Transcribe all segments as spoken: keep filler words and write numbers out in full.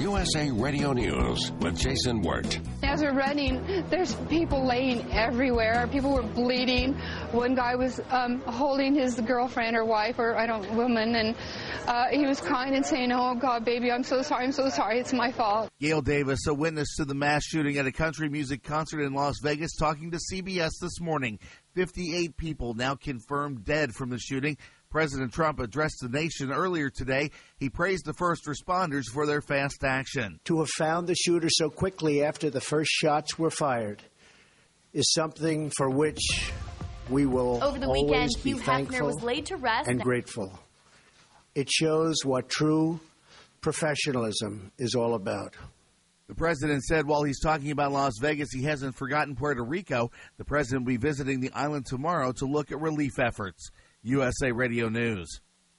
U S A Radio News with Jason Wirt. As we're running, there's people laying everywhere. People were bleeding. One guy was um, holding his girlfriend or wife or, I don't, woman, and uh, he was crying and saying, oh, God, baby, I'm so sorry, I'm so sorry, it's my fault. Gail Davis, a witness to the mass shooting at a country music concert in Las Vegas, talking to C B S this morning. fifty-eight people now confirmed dead from the shooting. President Trump addressed the nation earlier today. He praised the first responders for their fast action. To have found the shooter so quickly after the first shots were fired is something for which we will Over the always weekend, be Hugh Hefner thankful was laid to rest and grateful. It shows what true professionalism is all about. The president said while he's talking about Las Vegas, he hasn't forgotten Puerto Rico. The president will be visiting the island tomorrow to look at relief efforts. U S A Radio News.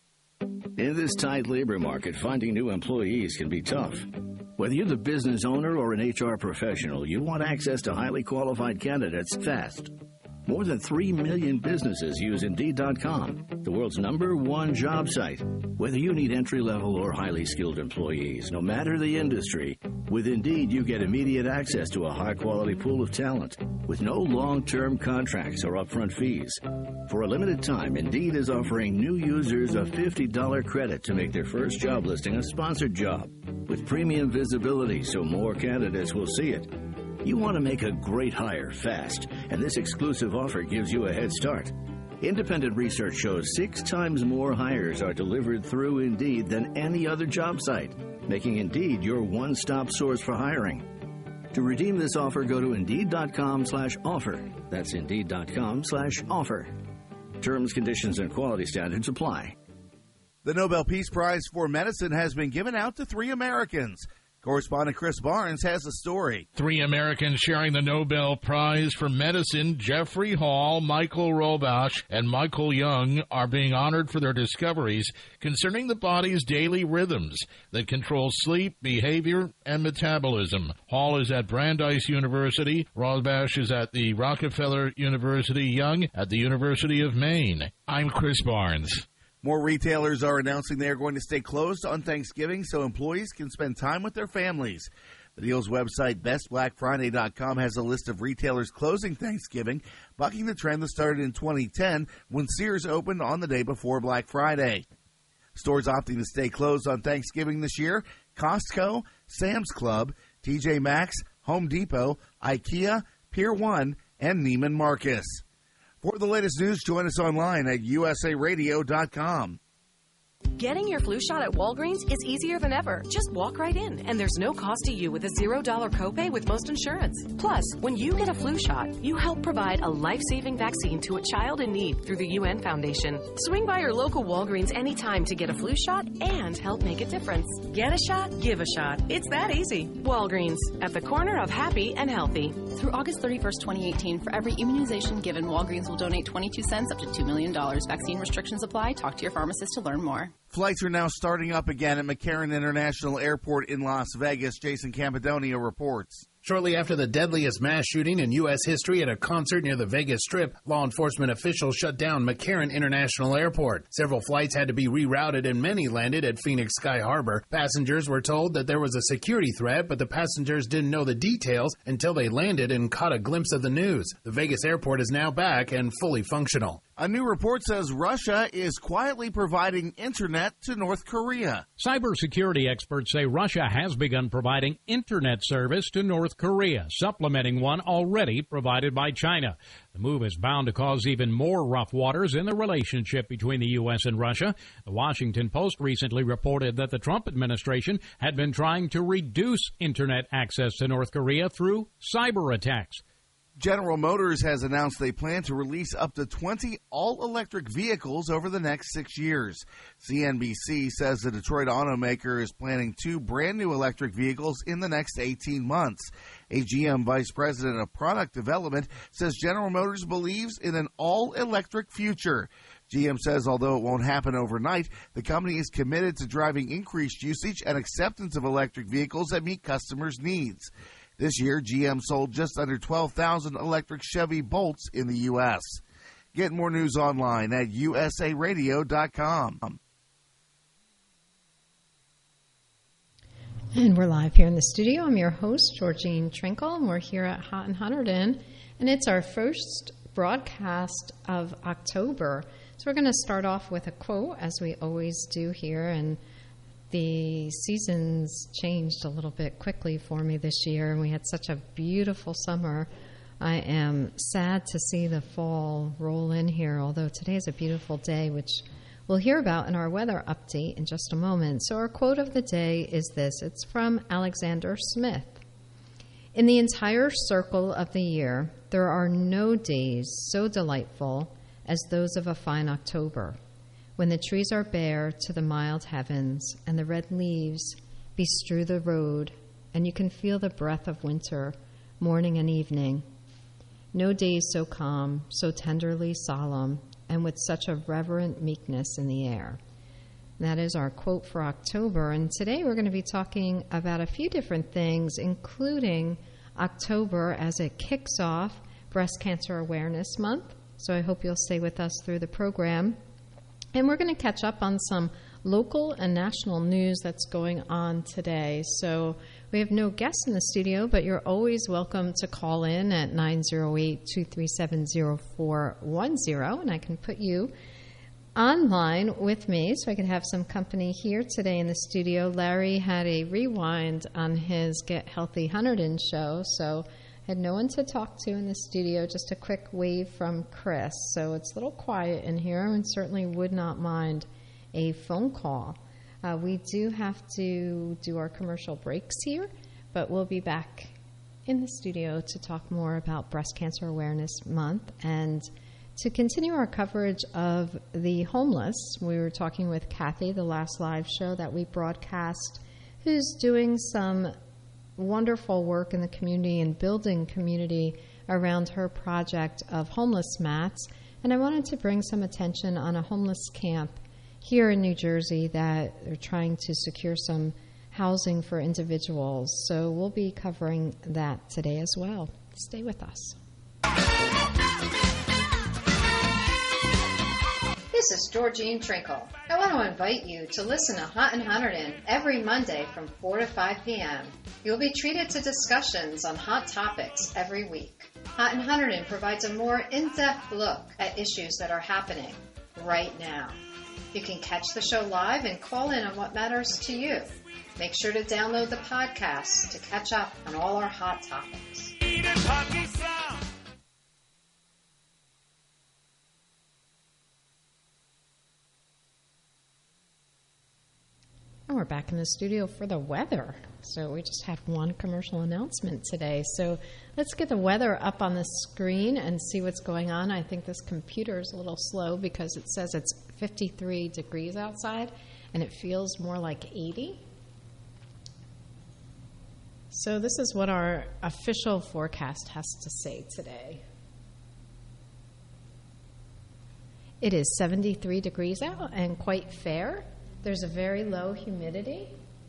In this tight labor market, finding new employees can be tough. Whether you're the business owner or an H R professional, you want access to highly qualified candidates fast. More than three million businesses use Indeed dot com, the world's number one job site. Whether you need entry-level or highly skilled employees, no matter the industry, with Indeed you get immediate access to a high-quality pool of talent with no long-term contracts or upfront fees. For a limited time, Indeed is offering new users a fifty dollars credit to make their first job listing a sponsored job with premium visibility so more candidates will see it. You want to make a great hire fast, and this exclusive offer gives you a head start. Independent research shows six times more hires are delivered through Indeed than any other job site, making Indeed your one-stop source for hiring. To redeem this offer, go to Indeed.com slash offer. That's Indeed.com slash offer. Terms, conditions, and quality standards apply. The Nobel Peace Prize for Medicine has been given out to three Americans. Correspondent Chris Barnes has the story. Three Americans sharing the Nobel Prize for Medicine, Jeffrey Hall, Michael Robash, and Michael Young, are being honored for their discoveries concerning the body's daily rhythms that control sleep, behavior, and metabolism. Hall is at Brandeis University, Robash is at the Rockefeller University, Young at the University of Maine. I'm Chris Barnes. More retailers are announcing they are going to stay closed on Thanksgiving so employees can spend time with their families. The deal's website, best black friday dot com, has a list of retailers closing Thanksgiving, bucking the trend that started in twenty ten when Sears opened on the day before Black Friday. Stores opting to stay closed on Thanksgiving this year: Costco, Sam's Club, T J Maxx, Home Depot, IKEA, Pier one, and Neiman Marcus. For the latest news, join us online at U S A radio dot com. Getting your flu shot at Walgreens is easier than ever. Just walk right in, and there's no cost to you with a zero dollar copay with most insurance. Plus, when you get a flu shot, you help provide a life-saving vaccine to a child in need through the U N Foundation. Swing by your local Walgreens anytime to get a flu shot and help make a difference. Get a shot, give a shot. It's that easy. Walgreens, at the corner of happy and healthy. Through August thirty-first, twenty eighteen, for every immunization given, Walgreens will donate twenty-two cents up to two million dollars. Vaccine restrictions apply. Talk to your pharmacist to learn more. Flights are now starting up again at McCarran International Airport in Las Vegas. Jason Campidonia reports. Shortly after the deadliest mass shooting in U S history at a concert near the Vegas Strip, law enforcement officials shut down McCarran International Airport. Several flights had to be rerouted and many landed at Phoenix Sky Harbor. Passengers were told that there was a security threat, but the passengers didn't know the details until they landed and caught a glimpse of the news. The Vegas airport is now back and fully functional. A new report says Russia is quietly providing internet to North Korea. Cybersecurity experts say Russia has begun providing internet service to North Korea, supplementing one already provided by China. The move is bound to cause even more rough waters in the relationship between the U S and Russia. The Washington Post recently reported that the Trump administration had been trying to reduce internet access to North Korea through cyber attacks. General Motors has announced they plan to release up to twenty all-electric vehicles over the next six years. C N B C says the Detroit automaker is planning two brand-new electric vehicles in the next eighteen months. A G M vice president of product development says General Motors believes in an all-electric future. G M says although it won't happen overnight, the company is committed to driving increased usage and acceptance of electric vehicles that meet customers' needs. This year, G M sold just under twelve thousand electric Chevy Bolts in the U S Get more news online at U S A radio dot com. And we're live here in the studio. I'm your host, Georgene Trinkle, and we're here at Hot and Hunterdon. And it's our first broadcast of October. So we're going to start off with a quote, as we always do here. And the seasons changed a little bit quickly for me this year, and we had such a beautiful summer. I am sad to see the fall roll in here, although today is a beautiful day, which we'll hear about in our weather update in just a moment. So our quote of the day is this. It's from Alexander Smith. In the entire circle of the year, there are no days so delightful as those of a fine October, when the trees are bare to the mild heavens and the red leaves bestrew the road, and you can feel the breath of winter morning and evening. No days so calm, so tenderly solemn, and with such a reverent meekness in the air. That is our quote for October. And today we're going to be talking about a few different things, including October as it kicks off Breast Cancer Awareness Month. So I hope you'll stay with us through the program. And we're going to catch up on some local and national news that's going on today. So we have no guests in the studio, but you're always welcome to call in at nine oh eight, two three seven, oh four one oh, and I can put you online with me so I can have some company here today in the studio. Larry had a rewind on his Get Healthy Hunterdon show, so I had no one to talk to in the studio, just a quick wave from Chris. So it's a little quiet in here, and certainly would not mind a phone call. Uh, we do have to do our commercial breaks here, but we'll be back in the studio to talk more about Breast Cancer Awareness Month and to continue our coverage of the homeless. We were talking with Kathy, the last live show that we broadcast, who's doing some wonderful work in the community and building community around her project of homeless mats. And I wanted to bring some attention on a homeless camp here in New Jersey that they're trying to secure some housing for individuals. So we'll be covering that today as well. Stay with us. This is Georgene Trinkle. I want to invite you to listen to Hot and Hunterdon every Monday from four to five p.m. You'll be treated to discussions on hot topics every week. Hot and Hunterdon provides a more in-depth look at issues that are happening right now. You can catch the show live and call in on what matters to you. Make sure to download the podcast to catch up on all our hot topics. And we're back in the studio for the weather. So we just had one commercial announcement today. So let's get the weather up on the screen and see what's going on. I think this computer is a little slow because it says it's fifty-three degrees outside and it feels more like eighty. So this is what our official forecast has to say today. It is seventy-three degrees out and quite fair. There's a very low humidity.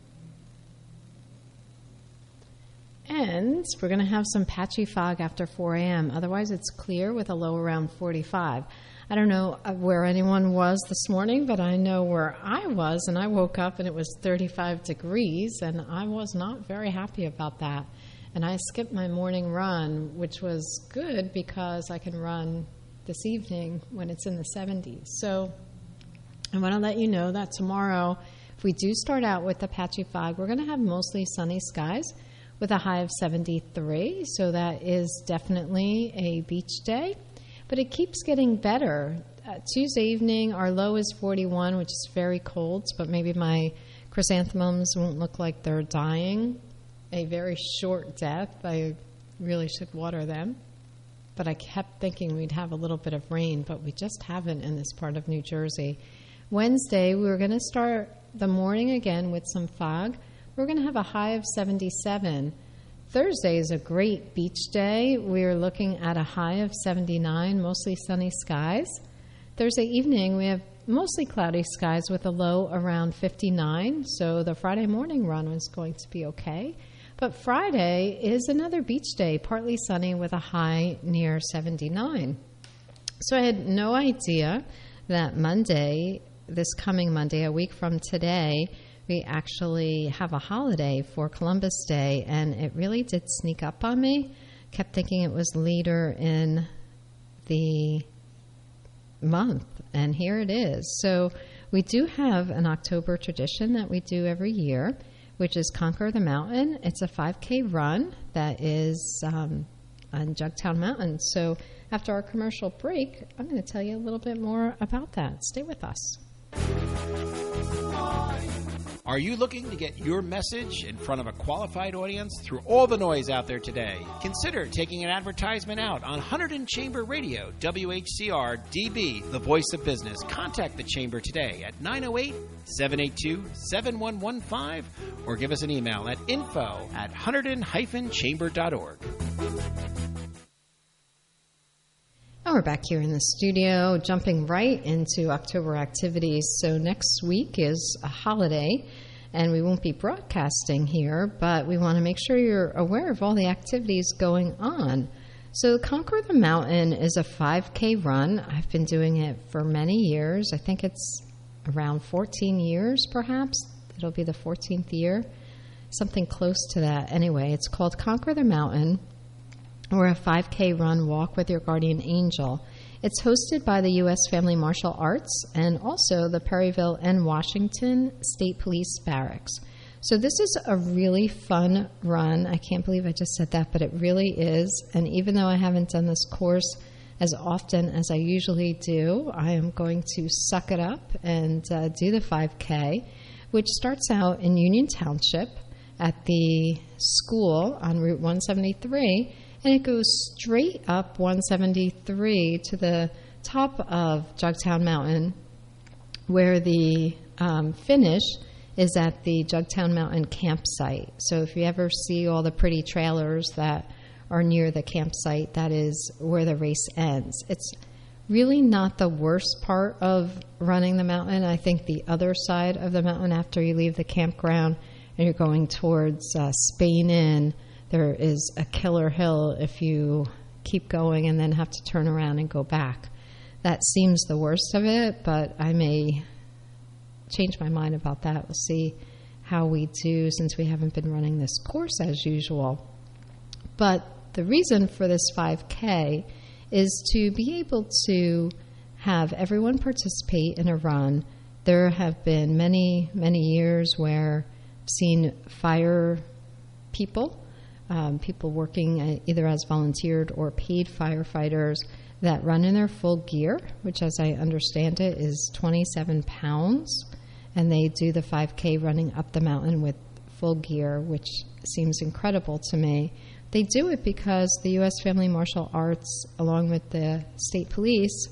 And we're going to have some patchy fog after four a.m. Otherwise, it's clear with a low around forty-five. I don't know where anyone was this morning, but I know where I was, and I woke up and it was thirty-five degrees, and I was not very happy about that. And I skipped my morning run, which was good because I can run this evening when it's in the seventies. So I want to let you know that tomorrow, if we do start out with the patchy fog, we're going to have mostly sunny skies with a high of seventy-three. So that is definitely a beach day. But it keeps getting better. Uh, Tuesday evening, our low is forty-one, which is very cold, but maybe my chrysanthemums won't look like they're dying. A very short death. I really should water them. But I kept thinking we'd have a little bit of rain, but we just haven't in this part of New Jersey. Wednesday, we were going to start the morning again with some fog. We're going to have a high of seventy-seven. Thursday is a great beach day. We're looking at a high of seventy-nine, mostly sunny skies. Thursday evening, we have mostly cloudy skies with a low around fifty-nine, so the Friday morning run is going to be okay. But Friday is another beach day, partly sunny with a high near seventy-nine. So I had no idea that Monday, this coming Monday, a week from today, we actually have a holiday for Columbus Day, and it really did sneak up on me. Kept thinking it was later in the month, and here it is. So we do have an October tradition that we do every year, which is Conquer the Mountain. It's a five K run that is um, on Jugtown Mountain. So after our commercial break, I'm going to tell you a little bit more about that. Stay with us. Are you looking to get your message in front of a qualified audience through all the noise out there today? Consider taking an advertisement out on Hunterdon Chamber Radio, W H C R D B, the voice of business. Contact the Chamber today at nine oh eight, seven eight two, seven one one five or give us an email at info at hunterdon dash chamber dot org. And we're back here in the studio, jumping right into October activities. So next week is a holiday, and we won't be broadcasting here, but we want to make sure you're aware of all the activities going on. So Conquer the Mountain is a five K run. I've been doing it for many years. I think it's around fourteen years, perhaps. It'll be the fourteenth year, something close to that. Anyway, it's called Conquer the Mountain, or a five K run walk with your guardian angel. It's hosted by the U S Family Martial Arts and also the Perryville and Washington State Police Barracks. So this is a really fun run. I can't believe I just said that, but it really is. And even though I haven't done this course as often as I usually do, I am going to suck it up and uh, do the five K, which starts out in Union Township at the school on Route one seventy-three, and it goes straight up one seventy-three to the top of Jugtown Mountain, where the um, finish is at the Jugtown Mountain campsite. So if you ever see all the pretty trailers that are near the campsite, that is where the race ends. It's really not the worst part of running the mountain. I think the other side of the mountain after you leave the campground and you're going towards uh, Spain Inn, there is a killer hill if you keep going and then have to turn around and go back. That seems the worst of it, but I may change my mind about that. We'll see how we do since we haven't been running this course as usual. But the reason for this five K is to be able to have everyone participate in a run. There have been many, many years where I've seen fire people Um, people working uh, either as volunteered or paid firefighters that run in their full gear, which as I understand it is twenty-seven pounds, and they do the five K running up the mountain with full gear, which seems incredible to me. They do it because the U S Family Martial Arts, along with the state police,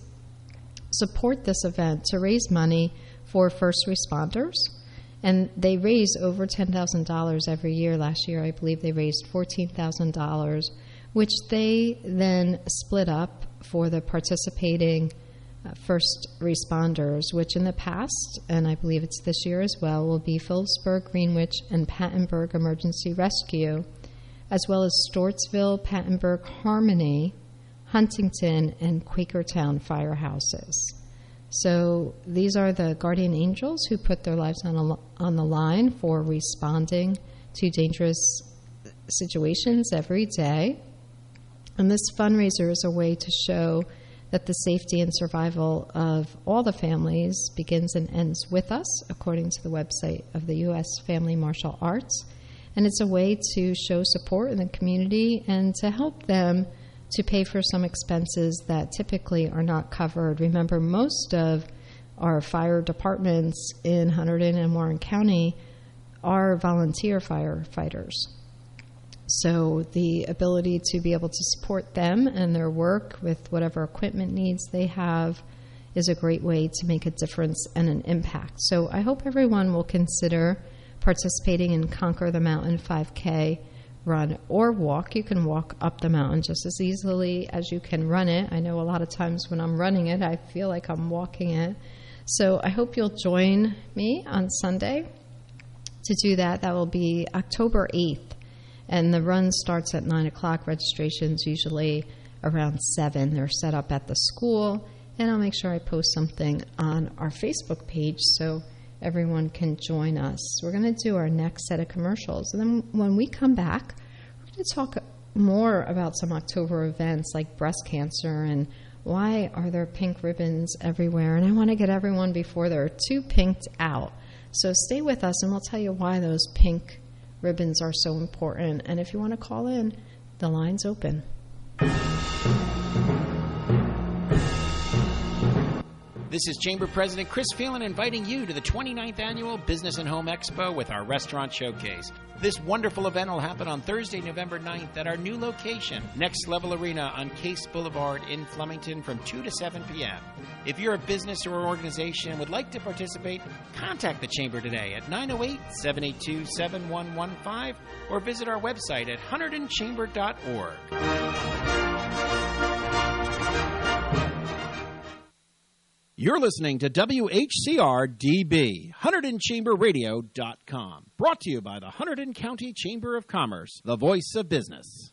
support this event to raise money for first responders. And they raise over ten thousand dollars every year. Last year, I believe they raised fourteen thousand dollars, which they then split up for the participating uh, first responders, which in the past, and I believe it's this year as well, will be Phillipsburg, Greenwich, and Pattonburg Emergency Rescue, as well as Stortsville, Pattonburg, Harmony, Huntington, and Quakertown firehouses. So these are the guardian angels who put their lives on, a, on the line for responding to dangerous situations every day. And this fundraiser is a way to show that the safety and survival of all the families begins and ends with us, according to the website of the U S Family Martial Arts. And it's a way to show support in the community and to help them to pay for some expenses that typically are not covered. Remember, most of our fire departments in Hunterdon and Warren County are volunteer firefighters. So the ability to be able to support them and their work with whatever equipment needs they have is a great way to make a difference and an impact. So I hope everyone will consider participating in Conquer the Mountain five K run or walk. You can walk up the mountain just as easily as you can run it. I know a lot of times when I'm running it, I feel like I'm walking it. So I hope you'll join me on Sunday to do that. That will be October eighth. And the run starts at nine o'clock. Registration's usually around seven. They're set up at the school. And I'll make sure I post something on our Facebook page so everyone can join us. We're going to do our next set of commercials. And then when we come back, we're going to talk more about some October events like breast cancer and why are there pink ribbons everywhere. And I want to get everyone before they're too pinked out. So stay with us and we'll tell you why those pink ribbons are so important. And if you want to call in, the line's open. This is Chamber President Chris Phelan inviting you to the twenty-ninth Annual Business and Home Expo with our Restaurant Showcase. This wonderful event will happen on Thursday, November ninth at our new location, Next Level Arena on Case Boulevard in Flemington from two to seven p.m. If you're a business or organization and would like to participate, contact the Chamber today at nine oh eight, seven eight two, seven one one five or visit our website at hunterdon chamber dot org. You're listening to W H C R D B, Hunterdon Chamber Radio dot com. Brought to you by the Hunterdon County Chamber of Commerce, the voice of business.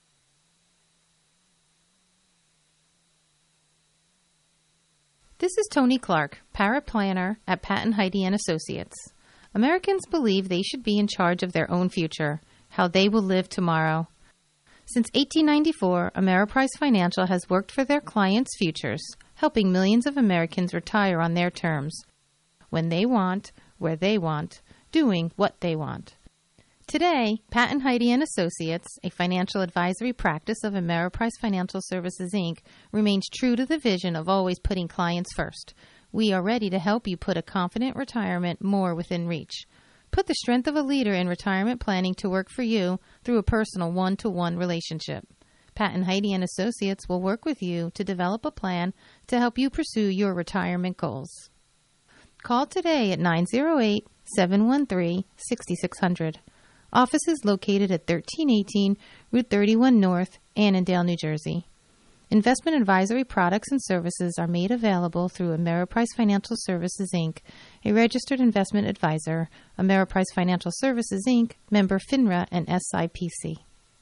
This is Tony Clark, paraplanner at Patton Heidi and Associates. Americans believe they should be in charge of their own future, how they will live tomorrow. Since eighteen ninety-four, Ameriprise Financial has worked for their clients' futures, helping millions of Americans retire on their terms, when they want, where they want, doing what they want. Today, Patton Heidi and Associates, a financial advisory practice of Ameriprise Financial Services, Incorporated, remains true to the vision of always putting clients first. We are ready to help you put a confident retirement more within reach. Put the strength of a leader in retirement planning to work for you through a personal one-to-one relationship. Patton Heidi and Associates will work with you to develop a plan to help you pursue your retirement goals. Call today at nine oh eight, seven one three, six six zero zero. Office is located at thirteen eighteen Route thirty-one North, Annandale, New Jersey. Investment advisory products and services are made available through Ameriprise Financial Services, Incorporated, a registered investment advisor, Ameriprise Financial Services, Incorporated, member FINRA and S I P C.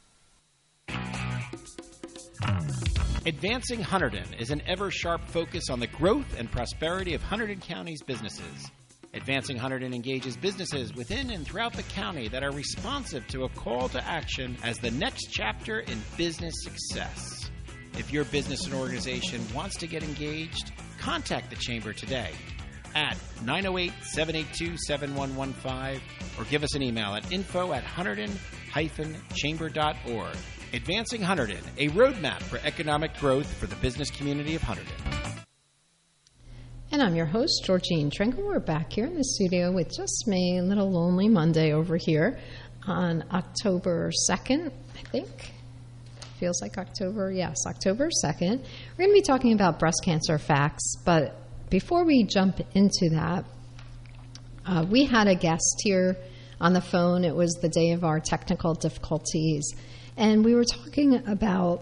Advancing Hunterdon is an ever-sharp focus on the growth and prosperity of Hunterdon County's businesses. Advancing Hunterdon engages businesses within and throughout the county that are responsive to a call to action as the next chapter in business success. If your business and organization wants to get engaged, contact the Chamber today at nine oh eight, seven eight two, seven one one five or give us an email at info at hunterdon chamber dot org. Advancing Hunterdon, a roadmap for economic growth for the business community of Hunterdon. And I'm your host, Georgene Trinkle. We're back here in the studio with just me, a little lonely Monday over here on October second, I think. Feels like October, yes, October second. We're going to be talking about breast cancer facts, but before we jump into that, uh, we had a guest here on the phone. It was the day of our technical difficulties. And we were talking about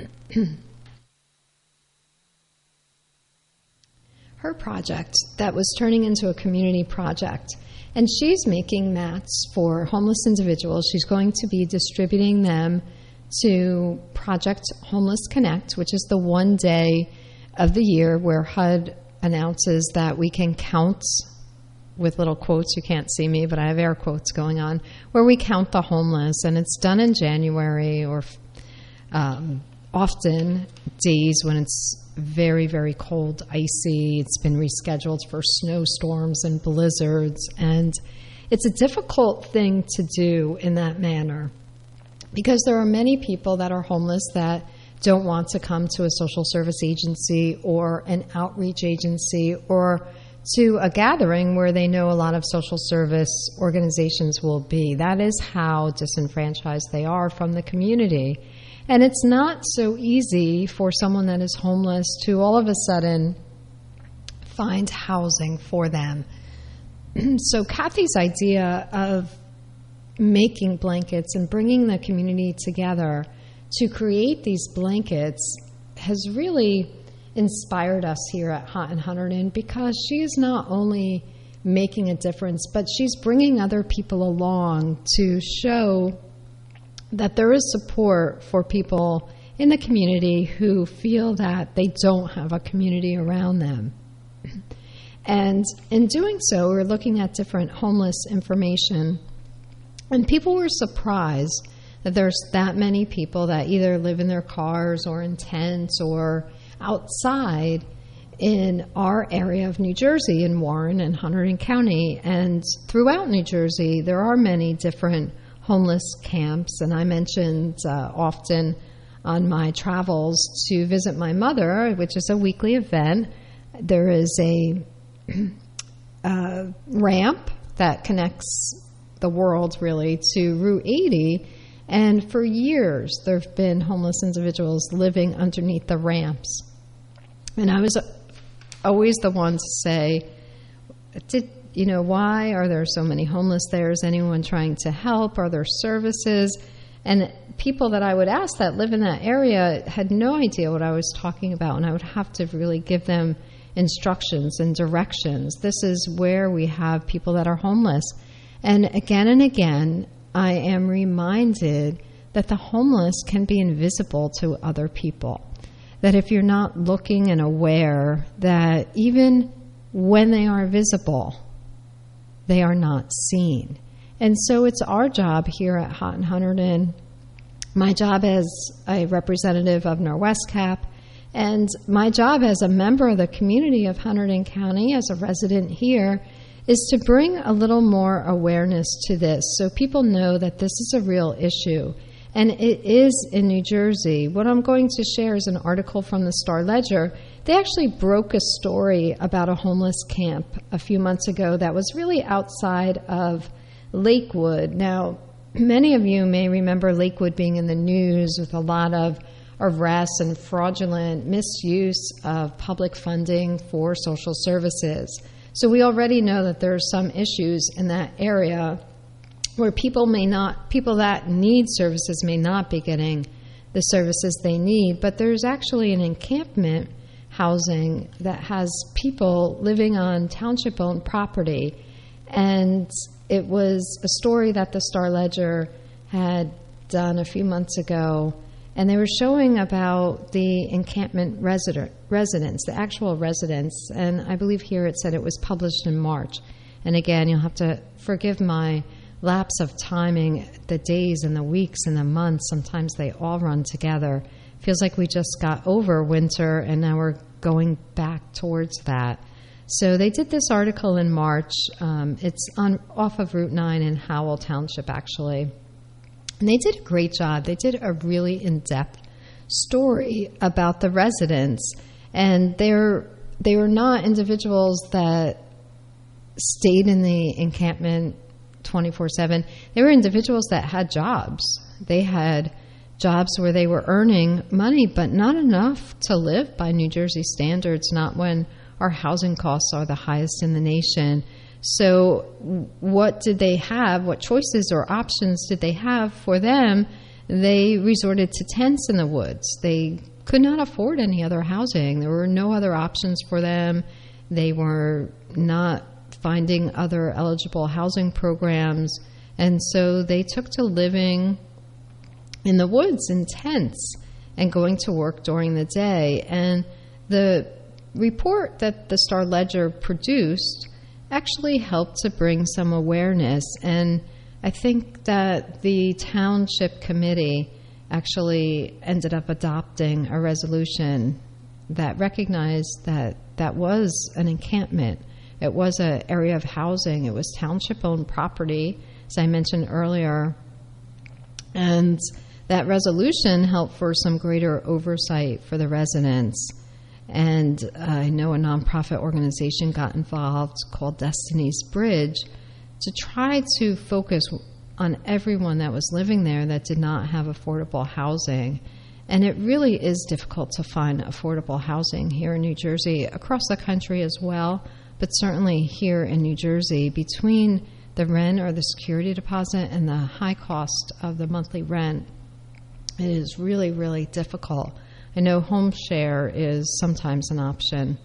her project that was turning into a community project. And she's making mats for homeless individuals. She's going to be distributing them to Project Homeless Connect, which is the one day of the year where H U D announces that we can count, with little quotes, you can't see me, but I have air quotes going on, where we count the homeless, and it's done in January or um, often days when it's very, very cold, icy. It's been rescheduled for snowstorms and blizzards, and it's a difficult thing to do in that manner because there are many people that are homeless that don't want to come to a social service agency or an outreach agency or to a gathering where they know a lot of social service organizations will be. That is how disenfranchised they are from the community. And it's not so easy for someone that is homeless to all of a sudden find housing for them. So Kathy's idea of making blankets and bringing the community together to create these blankets has really inspired us here at Hot and Hunterdon because she is not only making a difference, but she's bringing other people along to show that there is support for people in the community who feel that they don't have a community around them. And in doing so, we were looking at different homeless information, and people were surprised that there's that many people that either live in their cars or in tents or outside in our area of New Jersey, in Warren and Hunterdon County. And throughout New Jersey, there are many different homeless camps, and I mentioned uh, often on my travels to visit my mother, which is a weekly event. There is a uh, ramp that connects the world really to Route eighty, and for years there have been homeless individuals living underneath the ramps. And I was always the one to say, did you know, why are there so many homeless there? Is anyone trying to help? Are there services? And people that I would ask that live in that area had no idea what I was talking about, and I would have to really give them instructions and directions. This is where we have people that are homeless. And again and again, I am reminded that the homeless can be invisible to other people. That if you're not looking and aware, that even when they are visible, they are not seen. And so it's our job here at Hot and Hunterdon, my job as a representative of NorWestCap, and my job as a member of the community of Hunterdon County, as a resident here, is to bring a little more awareness to this so people know that this is a real issue. And it is in New Jersey. What I'm going to share is an article from the Star Ledger. They actually broke a story about a homeless camp a few months ago that was really outside of Lakewood. Now, many of you may remember Lakewood being in the news with a lot of arrests and fraudulent misuse of public funding for social services. So we already know that there are some issues in that area where people may not, people that need services may not be getting the services they need, but there's actually an encampment housing that has people living on township-owned property. And it was a story that the Star Ledger had done a few months ago, and they were showing about the encampment resident, residents, the actual residents, and I believe here it said it was published in March. And again, you'll have to forgive my lapse of timing, the days and the weeks and the months, sometimes they all run together. Feels like we just got over winter and now we're going back towards that. So they did this article in March. Um, it's on off of Route nine in Howell Township, actually. And they did a great job. They did a really in-depth story about the residents. And they're, they were not individuals that stayed in the encampment twenty-four seven. They were individuals that had jobs. They had jobs where they were earning money, but not enough to live by New Jersey standards, not when our housing costs are the highest in the nation. So what did they have? What choices or options did they have for them? They resorted to tents in the woods. They could not afford any other housing. There were no other options for them. They were not finding other eligible housing programs. And so they took to living in the woods in tents and going to work during the day. And the report that the Star Ledger produced actually helped to bring some awareness. And I think that the township committee actually ended up adopting a resolution that recognized that that was an encampment. It was an area of housing. It was township-owned property, as I mentioned earlier. And that resolution helped for some greater oversight for the residents. And uh, I know a nonprofit organization got involved called Destiny's Bridge to try to focus on everyone that was living there that did not have affordable housing. And it really is difficult to find affordable housing here in New Jersey, across the country as well, but certainly here in New Jersey, between the rent or the security deposit and the high cost of the monthly rent, it is really, really difficult. I know home share is sometimes an option,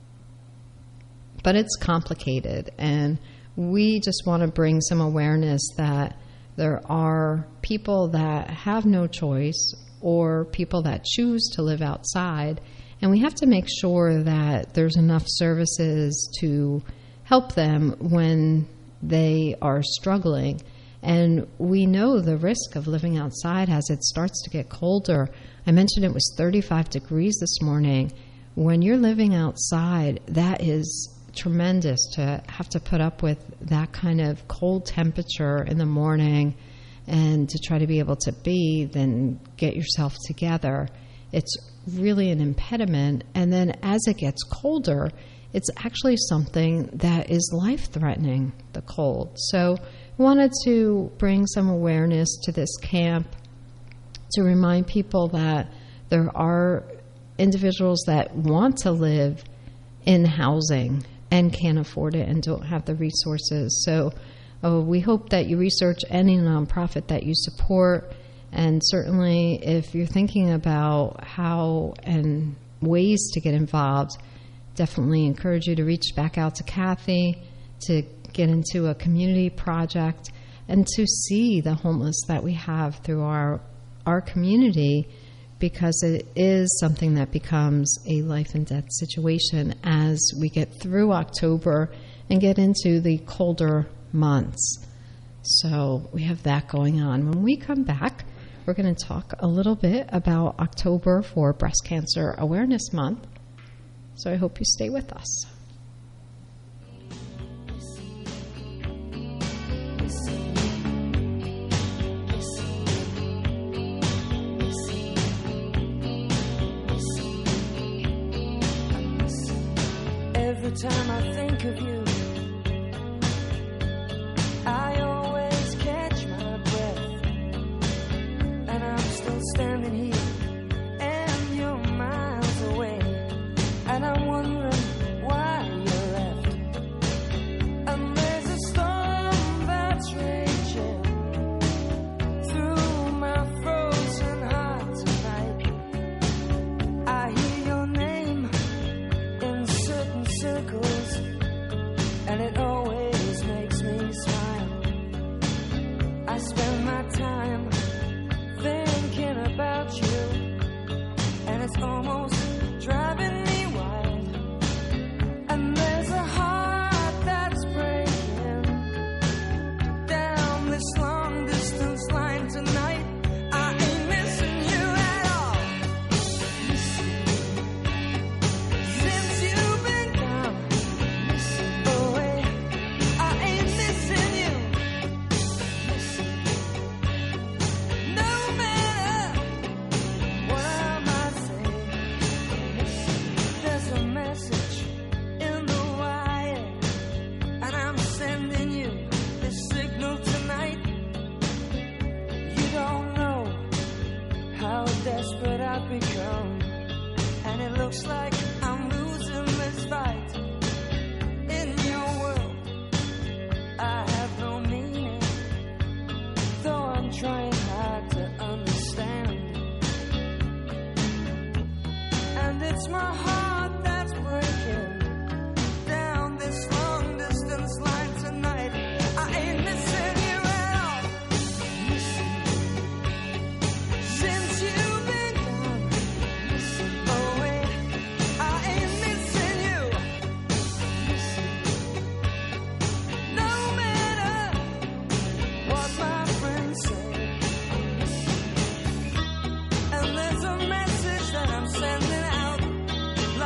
but it's complicated, and we just want to bring some awareness that there are people that have no choice or people that choose to live outside, And we have to make sure that there's enough services to help them when they are struggling. And we know the risk of living outside as it starts to get colder. I mentioned it was thirty-five degrees this morning. When you're living outside, that is tremendous to have to put up with that kind of cold temperature in the morning and to try to be able to bathe and get yourself together. It's really an impediment. And then as it gets colder, it's actually something that is life-threatening, the cold. So I wanted to bring some awareness to this camp to remind people that there are individuals that want to live in housing and can't afford it and don't have the resources. So uh, we hope that you research any nonprofit that you support. And certainly if you're thinking about how and ways to get involved, definitely encourage you to reach back out to Kathy, to get into a community project, and to see the homeless that we have through our our community, because it is something that becomes a life and death situation as we get through October and get into the colder months. So we have that going on. When we come back, we're going to talk a little bit about October for Breast Cancer Awareness Month. So I hope you stay with us. Every time I think of you, I always catch my breath, and I'm still standing here, and you're miles away, and I'm wondering why you left. And there's a storm that's raging through my frozen heart tonight. I hear your name in certain circles, and it always makes me smile. I spend my time thinking about you, and it's almost driving me wild. And there's a heart that's breaking down this long distance line tonight. I ain't missing you at all. Since you've been gone away, I ain't missing you. No matter what I might say, there's a message in the wire, and I'm sending you this signal tonight. You don't know how desperate I've become, and it looks like I'm losing this fight. In your world, I have no meaning, though I'm trying hard to understand. And it's my heart that's breaking down this long distance line tonight. I ain't missing you at all. Since you've been gone away, I ain't missing you. No matter what my friends say. And there's a message that I'm sending out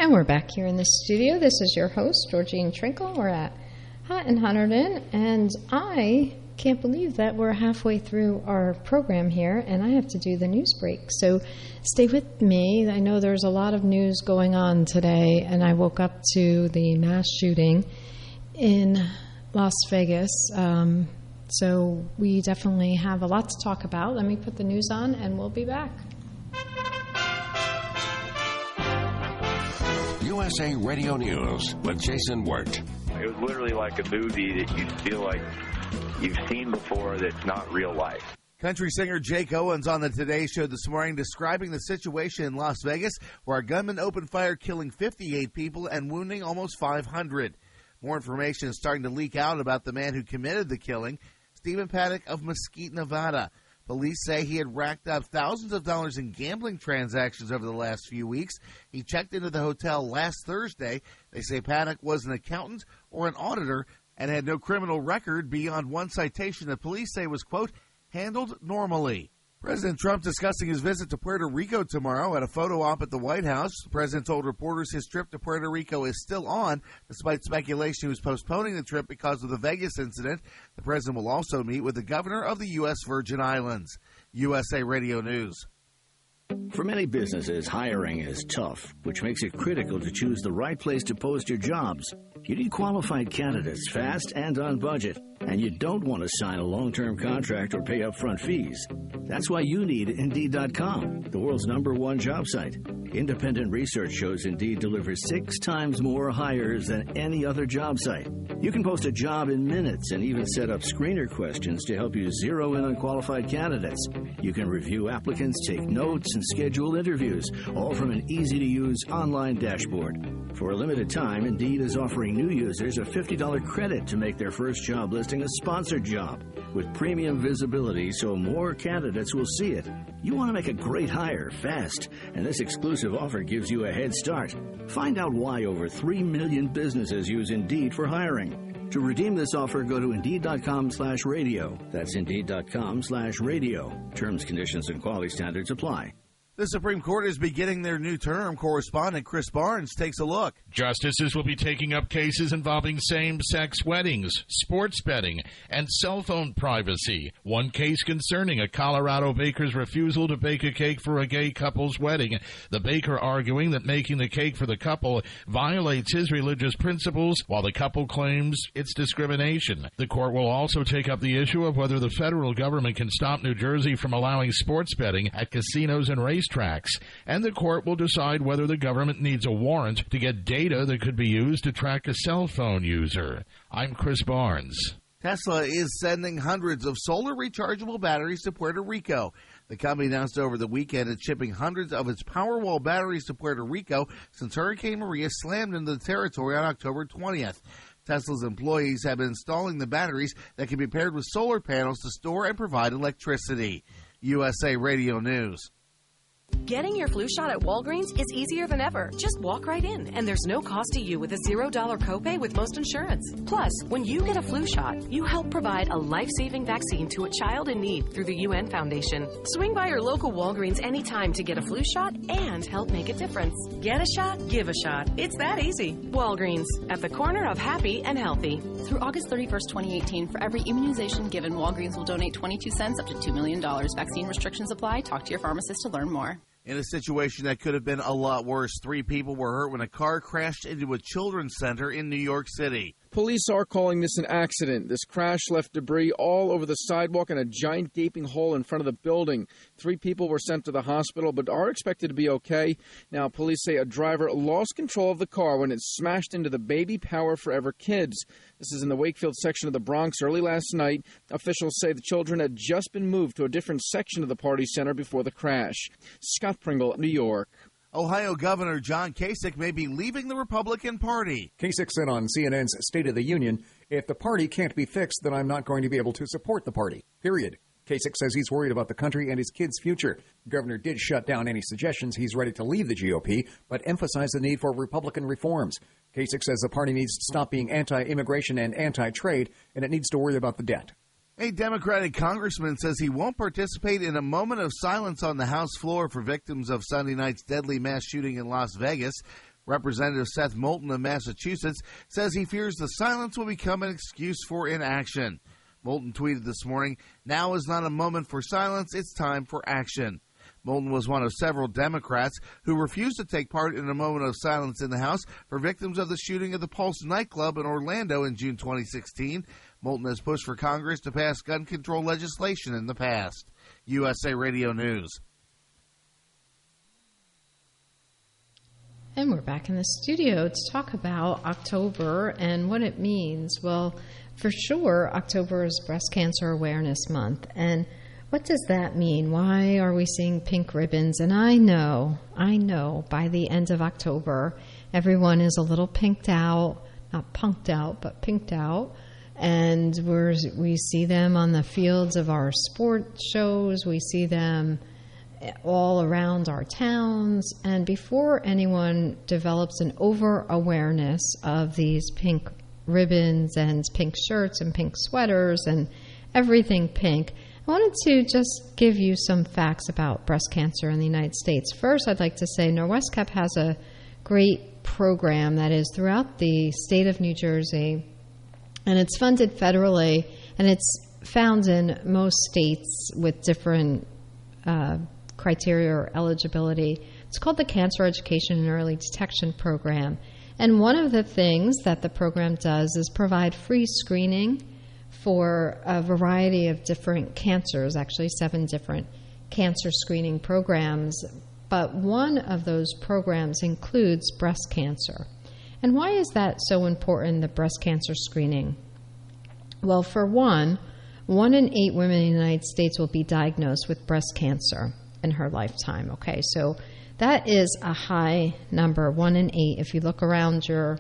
And we're back here in the studio. This is your host, Georgene Trinkle. We're at Hot and Hunterdon, and I can't believe that we're halfway through our program here, and I have to do the news break. So stay with me. I know there's a lot of news going on today, and I woke up to the mass shooting in Las Vegas. Um, so we definitely have a lot to talk about. Let me put the news on, and we'll be back. U S A Radio News with Jason Wirt. It was literally like a movie that you feel like you've seen before that's not real life. Country singer Jake Owens on the Today Show this morning describing the situation in Las Vegas where a gunman opened fire, killing fifty-eight people and wounding almost five hundred. More information is starting to leak out about the man who committed the killing, Stephen Paddock of Mesquite, Nevada. Police say he had racked up thousands of dollars in gambling transactions over the last few weeks. He checked into the hotel last Thursday. They say Paddock was an accountant or an auditor and had no criminal record beyond one citation that police say was, quote, handled normally. President Trump discussing his visit to Puerto Rico tomorrow at a photo op at the White House. The president told reporters his trip to Puerto Rico is still on, despite speculation he was postponing the trip because of the Vegas incident. The president will also meet with the governor of the U S Virgin Islands. U S A Radio News. For many businesses, hiring is tough, which makes it critical to choose the right place to post your jobs. You need qualified candidates fast and on budget, and you don't want to sign a long-term contract or pay upfront fees. That's why you need Indeed dot com, the world's number one job site. Independent research shows Indeed delivers six times more hires than any other job site. You can post a job in minutes and even set up screener questions to help you zero in on qualified candidates. You can review applicants, take notes, and schedule interviews, all from an easy-to-use online dashboard. For a limited time, Indeed is offering new users a fifty dollars credit to make their first job listing a sponsored job. With premium visibility so more candidates will see it. You want to make a great hire fast, and this exclusive offer gives you a head start. Find out why over three million businesses use Indeed for hiring. To redeem this offer, go to Indeed.com slash radio. That's Indeed.com slash radio. Terms, conditions, and quality standards apply. The Supreme Court is beginning their new term. Correspondent Chris Barnes takes a look. Justices will be taking up cases involving same-sex weddings, sports betting, and cell phone privacy. One case concerning a Colorado baker's refusal to bake a cake for a gay couple's wedding. The baker arguing that making the cake for the couple violates his religious principles, while the couple claims it's discrimination. The court will also take up the issue of whether the federal government can stop New Jersey from allowing sports betting at casinos and race tracks, and the court will decide whether the government needs a warrant to get data that could be used to track a cell phone user. I'm Chris Barnes. Tesla is sending hundreds of solar rechargeable batteries to Puerto Rico. The company announced over the weekend it's shipping hundreds of its Powerwall batteries to Puerto Rico since Hurricane Maria slammed into the territory on October twentieth. Tesla's employees have been installing the batteries that can be paired with solar panels to store and provide electricity. U S A Radio News. Getting your flu shot at Walgreens is easier than ever. Just walk right in, and there's no cost to you with a zero dollar copay with most insurance. Plus, when you get a flu shot, you help provide a life-saving vaccine to a child in need through the U N Foundation. Swing by your local Walgreens anytime to get a flu shot and help make a difference. Get a shot, give a shot. It's that easy. Walgreens, at the corner of happy and healthy. Through August thirty-first, twenty eighteen, for every immunization given, Walgreens will donate twenty-two cents up to two million dollars. Vaccine restrictions apply. Talk to your pharmacist to learn more. In a situation that could have been a lot worse, three people were hurt when a car crashed into a children's center in New York City. Police are calling this an accident. This crash left debris all over the sidewalk and a giant gaping hole in front of the building. Three people were sent to the hospital but are expected to be okay. Now, police say a driver lost control of the car when it smashed into the Baby Power Forever kids. This is in the Wakefield section of the Bronx early last night. Officials say the children had just been moved to a different section of the party center before the crash. Scott Pringle, New York. Ohio Governor John Kasich may be leaving the Republican Party. Kasich said on C N N's State of the Union, if the party can't be fixed, then I'm not going to be able to support the party, period. Kasich says he's worried about the country and his kids' future. The governor did shut down any suggestions he's ready to leave the G O P, but emphasized the need for Republican reforms. Kasich says the party needs to stop being anti-immigration and anti-trade, and it needs to worry about the debt. A Democratic congressman says he won't participate in a moment of silence on the House floor for victims of Sunday night's deadly mass shooting in Las Vegas. Representative Seth Moulton of Massachusetts says he fears the silence will become an excuse for inaction. Moulton tweeted this morning, "Now is not a moment for silence, it's time for action." Moulton was one of several Democrats who refused to take part in a moment of silence in the House for victims of the shooting of the Pulse nightclub in Orlando in June twenty sixteen. Moulton has pushed for Congress to pass gun control legislation in the past. U S A Radio News. And we're back in the studio to talk about October and what it means. Well, for sure, October is Breast Cancer Awareness Month. And what does that mean? Why are we seeing pink ribbons? And I know, I know by the end of October, everyone is a little pinked out, not punked out, but pinked out. And we're, we see them on the fields of our sport shows. We see them all around our towns. And before anyone develops an over-awareness of these pink ribbons and pink shirts and pink sweaters and everything pink, I wanted to just give you some facts about breast cancer in the United States. First, I'd like to say NorWestCap has a great program that is throughout the state of New Jersey, and it's funded federally, and it's found in most states with different uh, criteria or eligibility. It's called the Cancer Education and Early Detection Program. And one of the things that the program does is provide free screening for a variety of different cancers, actually seven different cancer screening programs. But one of those programs includes breast cancer. And why is that so important, the breast cancer screening? Well, for one, one in eight women in the United States will be diagnosed with breast cancer in her lifetime. Okay, so that is a high number, one in eight. If you look around your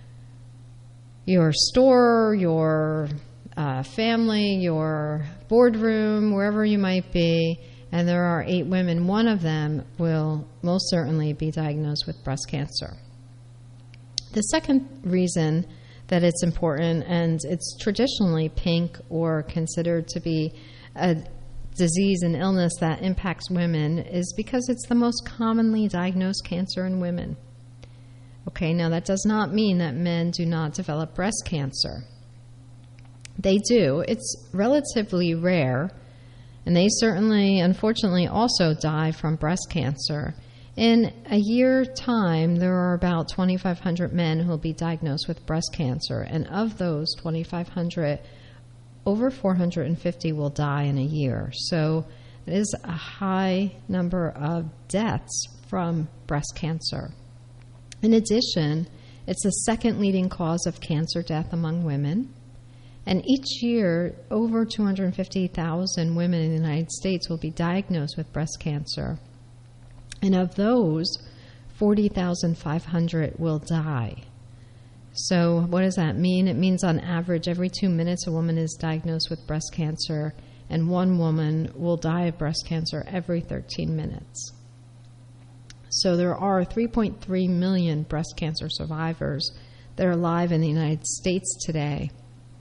your store, your uh, family, your boardroom, wherever you might be, and there are eight women, one of them will most certainly be diagnosed with breast cancer. The second reason that it's important, and it's traditionally pink or considered to be a disease and illness that impacts women, is because it's the most commonly diagnosed cancer in women. Okay, now that does not mean that men do not develop breast cancer. They do. It's relatively rare, and they certainly, unfortunately, also die from breast cancer. In a year time, there are about twenty-five hundred men who will be diagnosed with breast cancer, and of those twenty-five hundred, over four hundred fifty will die in a year. So it is a high number of deaths from breast cancer. In addition, it's the second leading cause of cancer death among women. And each year, over two hundred fifty thousand women in the United States will be diagnosed with breast cancer. And of those, forty thousand five hundred will die. So what does that mean? It means on average, every two minutes a woman is diagnosed with breast cancer, and one woman will die of breast cancer every thirteen minutes. So there are three point three million breast cancer survivors that are alive in the United States today.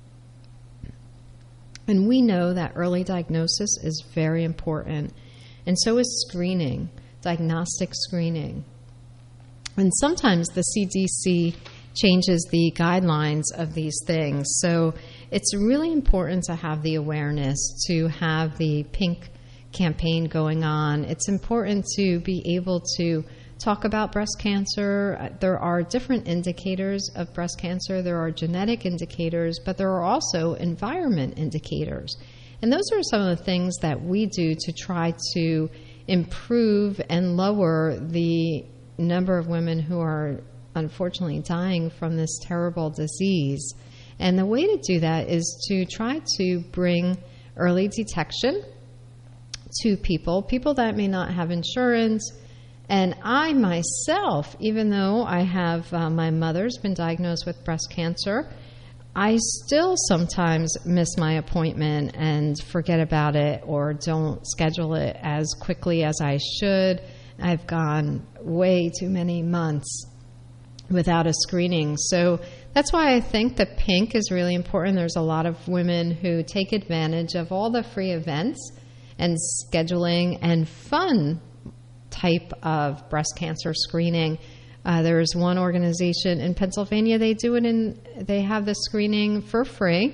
And we know that early diagnosis is very important, and so is screening, diagnostic screening. And sometimes the C D C changes the guidelines of these things. So it's really important to have the awareness, to have the pink campaign going on. It's important to be able to talk about breast cancer. There are different indicators of breast cancer. There are genetic indicators, but there are also environment indicators. And those are some of the things that we do to try to improve and lower the number of women who are unfortunately dying from this terrible disease. And the way to do that is to try to bring early detection to people, people that may not have insurance. And I myself, even though I have, uh, my mother's been diagnosed with breast cancer, I still sometimes miss my appointment and forget about it or don't schedule it as quickly as I should. I've gone way too many months without a screening. So that's why I think the pink is really important. There's a lot of women who take advantage of all the free events and scheduling and fun type of breast cancer screening. Uh, there is one organization in Pennsylvania. They do it in. They have the screening for free.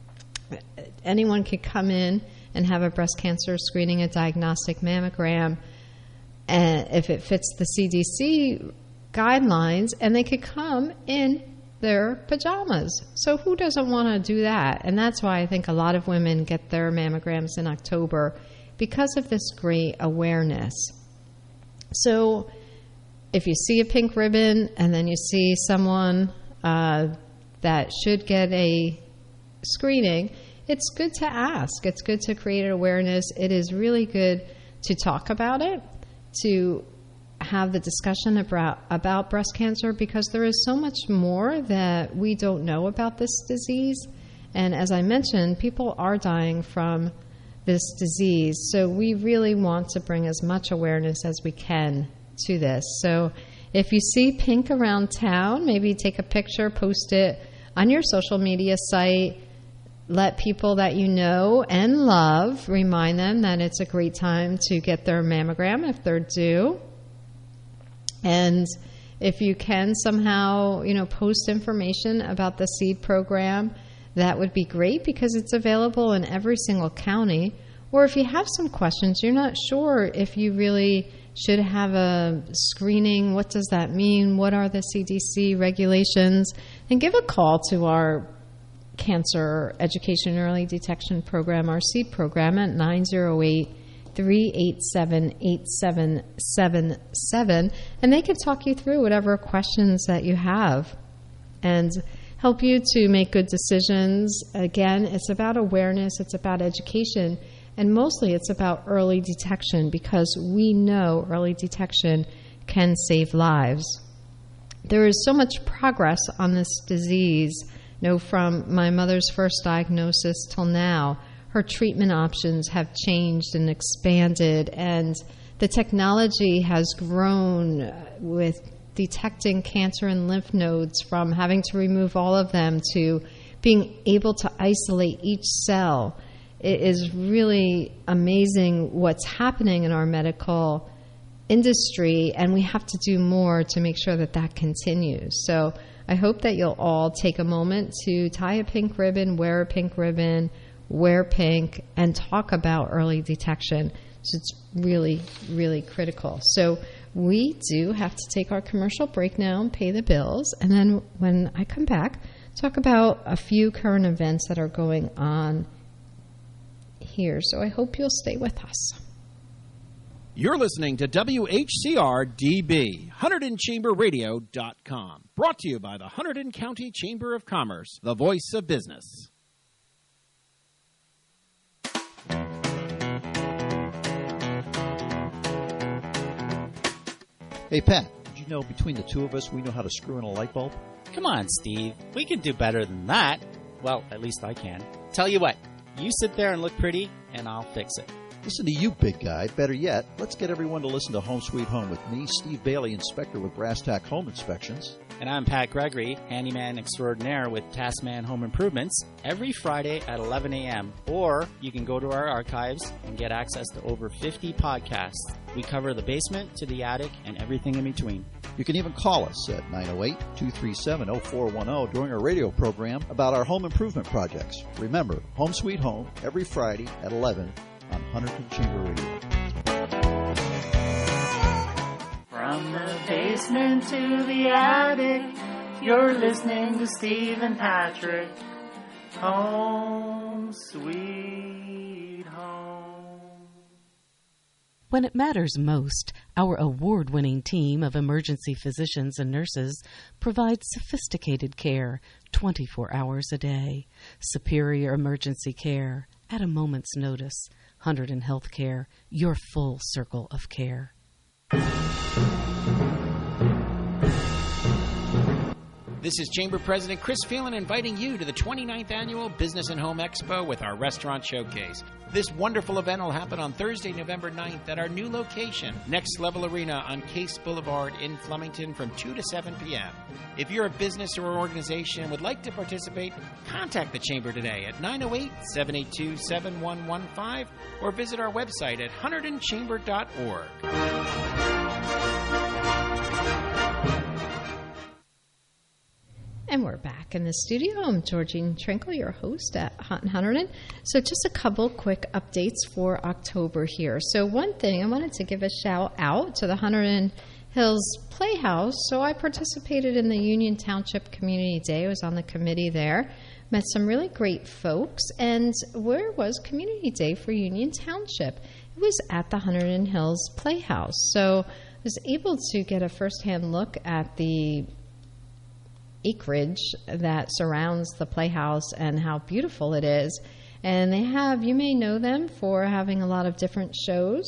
Anyone could come in and have a breast cancer screening, a diagnostic mammogram, and if it fits the C D C guidelines, and they could come in their pajamas. So who doesn't want to do that? And that's why I think a lot of women get their mammograms in October, because of this great awareness. So if you see a pink ribbon and then you see someone uh, that should get a screening, it's good to ask. It's good to create an awareness. It is really good to talk about it, to have the discussion about, about breast cancer, because there is so much more that we don't know about this disease. And as I mentioned, people are dying from this disease. So we really want to bring as much awareness as we can to this. So if you see pink around town, maybe take a picture, post it on your social media site. Let people that you know and love, remind them that it's a great time to get their mammogram if they're due. And if you can somehow, you know, post information about the SEED program, that would be great, because it's available in every single county. Or if you have some questions, you're not sure if you really should have a screening, what does that mean? What are the C D C regulations? And give a call to our Cancer Education and Early Detection Program, our SEED program, at nine oh eight, three eight seven, eight seven seven seven, and they can talk you through whatever questions that you have and help you to make good decisions. Again, it's about awareness, it's about education, and mostly it's about early detection, because we know early detection can save lives. There is so much progress on this disease. You know, from my mother's first diagnosis till now, her treatment options have changed and expanded, and the technology has grown with detecting cancer in lymph nodes, from having to remove all of them to being able to isolate each cell. It is really amazing what's happening in our medical industry, and we have to do more to make sure that that continues. So I hope that you'll all take a moment to tie a pink ribbon, wear a pink ribbon, wear pink, and talk about early detection. So it's really, really critical. So we do have to take our commercial break now and pay the bills. And then when I come back, talk about a few current events that are going on here. So I hope you'll stay with us. You're listening to W H C R D B, Hunterdon Chamber Radio dot com. Brought to you by the Hunterdon County Chamber of Commerce, the voice of business. Hey, Pat, did you know between the two of us we know how to screw in a light bulb? Come on, Steve. We can do better than that. Well, at least I can. Tell you what, you sit there and look pretty, and I'll fix it. Listen to you, big guy. Better yet, let's get everyone to listen to Home Sweet Home with me, Steve Bailey, inspector with Brass Tack Home Inspections. And I'm Pat Gregory, handyman extraordinaire with Taskman Home Improvements, every Friday at eleven a.m. Or you can go to our archives and get access to over fifty podcasts. We cover the basement to the attic and everything in between. You can even call us at nine oh eight, two three seven, oh four one oh during our radio program about our home improvement projects. Remember, Home Sweet Home, every Friday at eleven on Hunterdon Chamber Radio. From the basement to the attic, you're listening to Steve and Patrick. Home Sweet Home. When it matters most, our award-winning team of emergency physicians and nurses provides sophisticated care twenty-four hours a day. Superior emergency care at a moment's notice. Hunterdon Healthcare, your full circle of care. This is Chamber President Chris Phelan inviting you to the twenty-ninth Annual Business and Home Expo with our Restaurant Showcase. This wonderful event will happen on Thursday, November ninth at our new location, Next Level Arena on Case Boulevard in Flemington from two to seven p.m. If you're a business or organization and would like to participate, contact the Chamber today at nine oh eight, seven eight two, seven one one five or visit our website at hunterdon chamber dot org. And we're back in the studio. I'm Georgene Trinkle, your host at Hot and Hunterdon. So just a couple quick updates for October here. So one thing, I wanted to give a shout out to the Hunterdon Hills Playhouse. So I participated in the Union Township Community Day. I was on the committee there. Met some really great folks. And where was Community Day for Union Township? It was at the Hunterdon Hills Playhouse. So I was able to get a firsthand look at the acreage that surrounds the playhouse and how beautiful it is. And they have, you may know them for having a lot of different shows,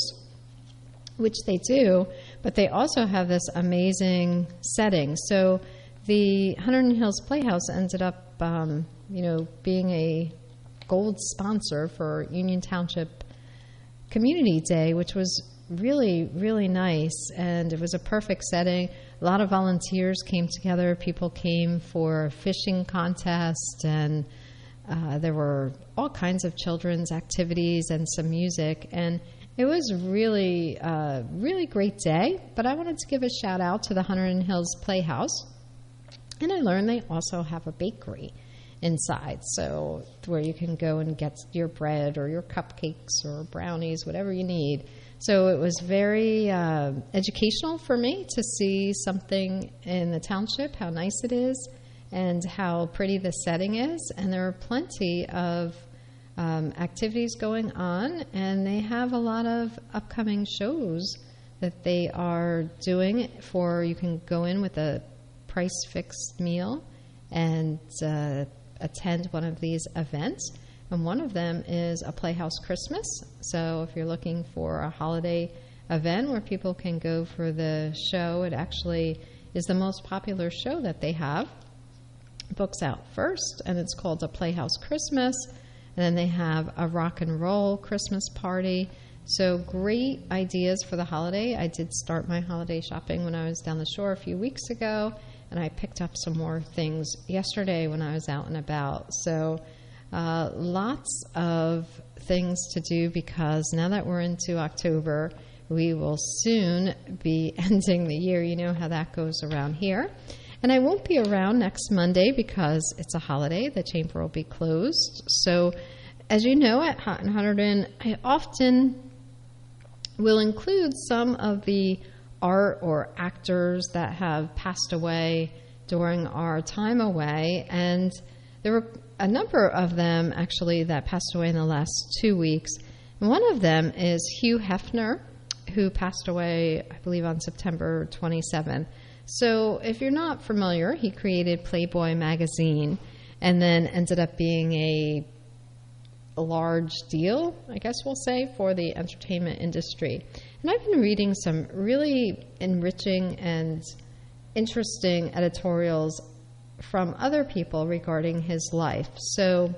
which they do, but they also have this amazing setting. So the Hunterdon Hills Playhouse ended up, um, you know, being a gold sponsor for Union Township Community Day, which was really, really nice. And it was a perfect setting. A lot of volunteers came together. People came for a fishing contest, and uh, there were all kinds of children's activities and some music. And it was really, uh, really great day. But I wanted to give a shout out to the Hunterdon Hills Playhouse. And I learned they also have a bakery inside, so where you can go and get your bread or your cupcakes or brownies, whatever you need. So it was very uh, educational for me to see something in the township, how nice it is, and how pretty the setting is. And there are plenty of um, activities going on, and they have a lot of upcoming shows that they are doing for, you can go in with a price fixed meal and uh, attend one of these events. And one of them is a Playhouse Christmas. So if you're looking for a holiday event where people can go for the show, it actually is the most popular show that they have. It books out first, and it's called a Playhouse Christmas. And then they have a rock and roll Christmas party. So great ideas for the holiday. I did start my holiday shopping when I was down the shore a few weeks ago, and I picked up some more things yesterday when I was out and about. So Uh, lots of things to do, because now that we're into October, we will soon be ending the year. You know how that goes around here. And I won't be around next Monday because it's a holiday. The chamber will be closed. So as you know, at Hot and Hunterdon, I often will include some of the art or actors that have passed away during our time away. And there were a number of them, actually, that passed away in the last two weeks. And one of them is Hugh Hefner, who passed away, I believe, on September twenty-seventh. So if you're not familiar, he created Playboy magazine and then ended up being a, a large deal, I guess we'll say, for the entertainment industry. And I've been reading some really enriching and interesting editorials from other people regarding his life. So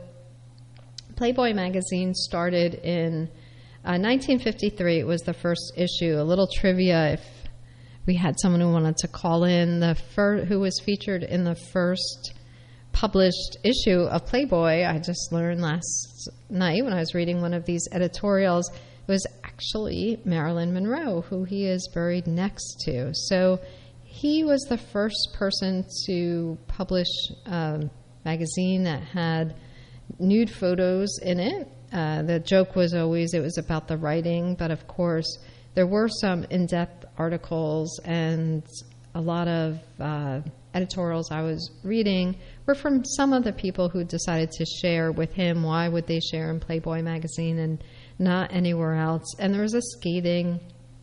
Playboy magazine started in uh, nineteen fifty-three. It was the first issue. A little trivia, if we had someone who wanted to call in, the fir- who was featured in the first published issue of Playboy, I just learned last night when I was reading one of these editorials, it was actually Marilyn Monroe, who he is buried next to. So he was the first person to publish a magazine that had nude photos in it. Uh, the joke was always it was about the writing, but of course there were some in-depth articles, and a lot of uh, editorials I was reading were from some of the people who decided to share with him. Why would they share in Playboy magazine and not anywhere else? And there was a scathing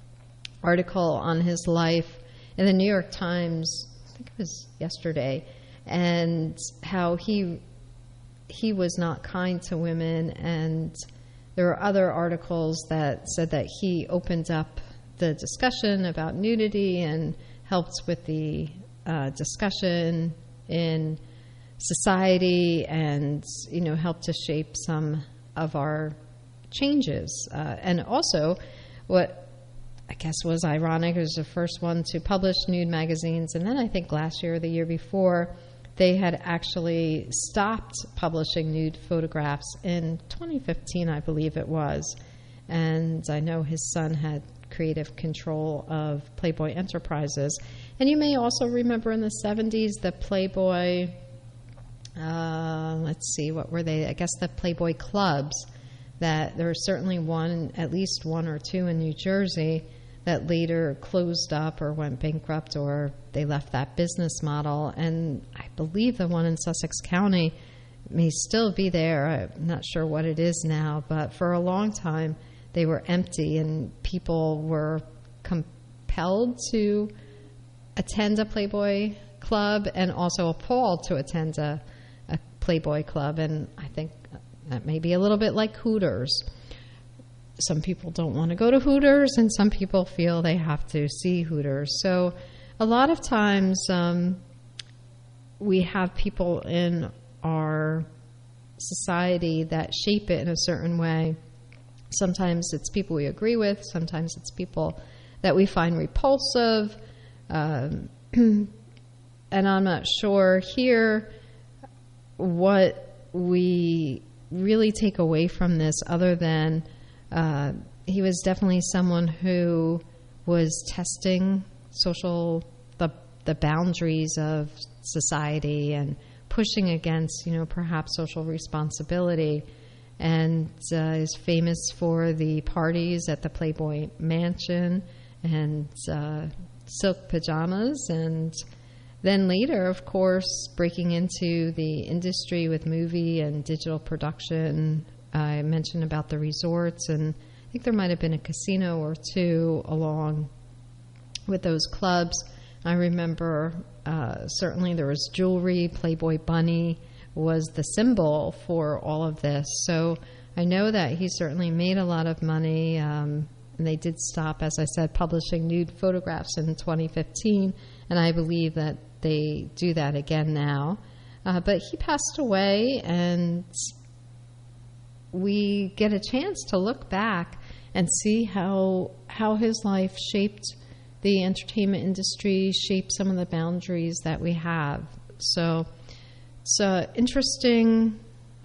article on his life in the New York Times, I think it was yesterday, and how he he was not kind to women. And there were other articles that said that he opened up the discussion about nudity and helped with the uh, discussion in society, and you know helped to shape some of our changes. Uh, and also, what I guess was ironic, it was the first one to publish nude magazines, and then I think last year or the year before, they had actually stopped publishing nude photographs in twenty fifteen, I believe it was. And I know his son had creative control of Playboy Enterprises. And you may also remember in the seventies, the Playboy uh, let's see, what were they? I guess the Playboy clubs. That there was certainly one, at least one or two in New Jersey that later closed up or went bankrupt, or they left that business model. And I believe the one in Sussex County may still be there. I'm not sure what it is now, but for a long time they were empty, and people were compelled to attend a Playboy club and also appalled to attend a, a Playboy club. And I think that may be a little bit like Hooters. Some people don't want to go to Hooters, and some people feel they have to see Hooters. So a lot of times um, we have people in our society that shape it in a certain way. Sometimes it's people we agree with. Sometimes it's people that we find repulsive. Um, and I'm not sure here what we really take away from this, other than uh, he was definitely someone who was testing social the the boundaries of society and pushing against, you know, perhaps social responsibility, and uh, is famous for the parties at the Playboy Mansion and uh, silk pajamas, and then later, of course, breaking into the industry with movie and digital production. I mentioned about the resorts, and I think there might have been a casino or two along with those clubs. I remember uh, certainly there was jewelry. Playboy Bunny was the symbol for all of this. So I know that he certainly made a lot of money, um, and they did stop, as I said, publishing nude photographs in twenty fifteen, and I believe that they do that again now. Uh, but he passed away, and we get a chance to look back and see how how his life shaped the entertainment industry, shaped some of the boundaries that we have. So it's an interesting